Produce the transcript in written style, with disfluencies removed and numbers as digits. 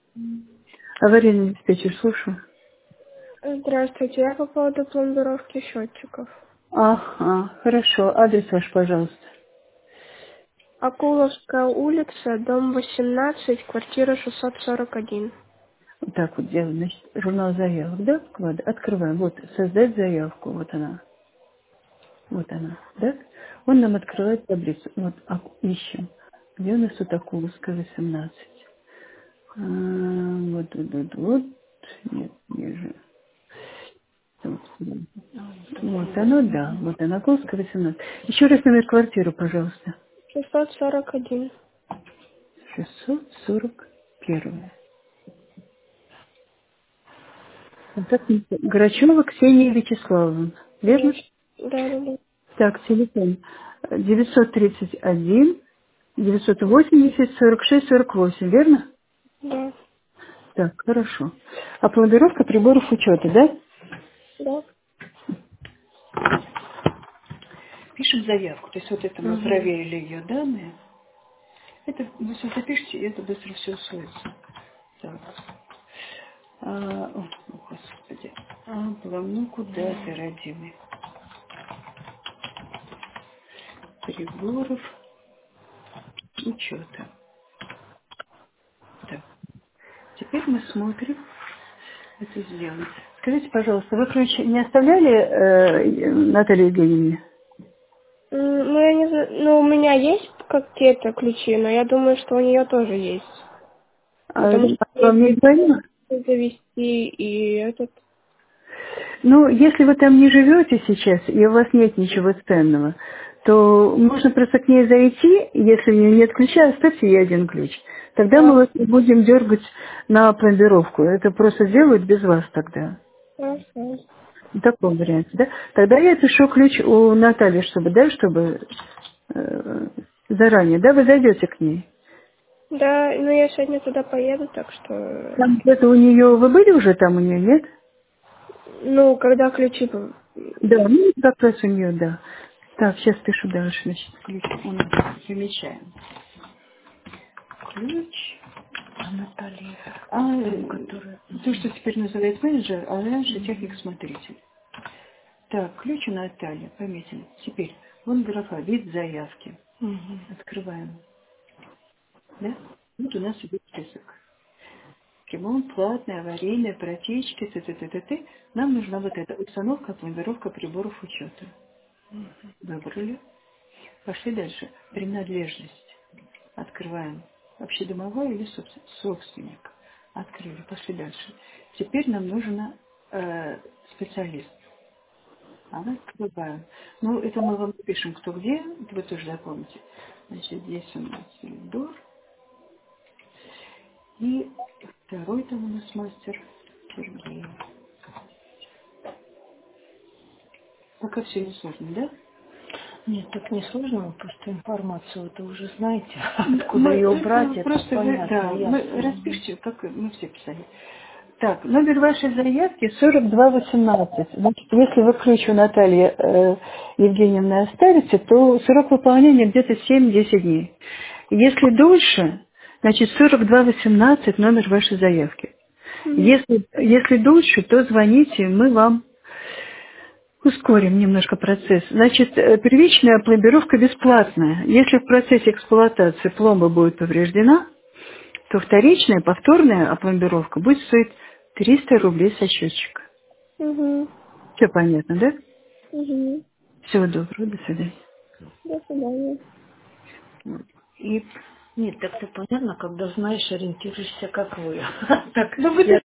Аварийный диспетчер, слушаю. Здравствуйте, я по поводу пломбировки счетчиков. Ага, хорошо. Адрес ваш, пожалуйста. Акуловская улица, дом 18, квартира 641. Вот так вот делаем. Значит, журнал заявок, да, вклад? Открываем. Вот, создать заявку. Вот она. Вот она, да? Он нам открывает таблицу. Вот, ищем. Где у нас тут Акуловская, 18? Вот. Нет, ниже. Вот оно, да. Вот она, Акуловская, 18. Еще раз номер квартиры, пожалуйста. 641. 641. Так, Грачева Ксения Вячеславовна. Да, Верно? да. Так, телефон 931 980 46 48, верно? Да, Так, хорошо. А пломбировка приборов учета, да? да. Пишем заявку. То есть вот это мы проверили ее данные. Это вы все запишите, и это быстро все усвоится. Так. Господи. Ну куда ты, родимый? Приборов учета. Так. Теперь мы смотрим это сделать. Скажите, пожалуйста, вы ключ не оставляли Наталье Евгеньевне? Ну, я не знаю, ну, у меня есть какие-то ключи, но я думаю, что у нее тоже есть. Потому что Вам не ей звонила? завести и этот... Ну, если вы там не живете сейчас, и у вас нет ничего ценного, то можно просто к ней зайти, если у нее нет ключа, оставьте ей один ключ. Тогда мы А, вас не будем дергать на пломбировку. Это просто сделают без вас тогда. хорошо. В таком варианте, да? Тогда я пишу ключ у Натальи, чтобы заранее, да, вы зайдете к ней. Да, ну я сегодня туда поеду, так что... Там это у нее, вы были уже там у нее, нет? Ну, когда ключи... Да, ну как раз у нее, да. Так, сейчас пишу дальше, значит, ключ у нас замечаем. Ключ, Наталья, которая... то, что теперь называется менеджер, а раньше техник-смотритель. Так, ключ у Натальи, пометили. Теперь, вон графа, вид заявки. Открываем, да? Вот у нас идет список. Ремонт, платный, аварийный, протечки, т. Нам нужна вот эта установка, пломбировка приборов учета. Выбрали. Пошли дальше. Принадлежность. Открываем. Общедомовой или собственник. Открыли. Пошли дальше. Теперь нам нужен специалист. Открываем. Ну, это мы вам пишем, кто где. Это вы тоже запомните. Значит, здесь у нас Ильдор. И второй там у нас мастер Сергей. Пока все не сложно, да? Нет, так не сложно, просто информацию это уже знаете. Откуда Мы ее брать, это это просто, понятно, да, мы ясно. распишите, как мы все писали. Так, номер вашей заявки 4218. Значит, если вы ключ у Натальи Евгеньевны оставите, то срок выполнения где-то 7-10 дней. Если дольше, значит 4218 номер вашей заявки. Мгм. Если дольше, то звоните, мы вам ускорим немножко процесс. Значит, первичная пломбировка бесплатная. Если в процессе эксплуатации пломба будет повреждена, то вторичная, повторная опломбировка будет стоить 300 рублей со счетчика. Мгм. Все понятно, да? Мгм. Всего доброго, до свидания. До свидания. И Нет, так-то понятно, когда знаешь, ориентируешься, как вы. Так, ну, вы я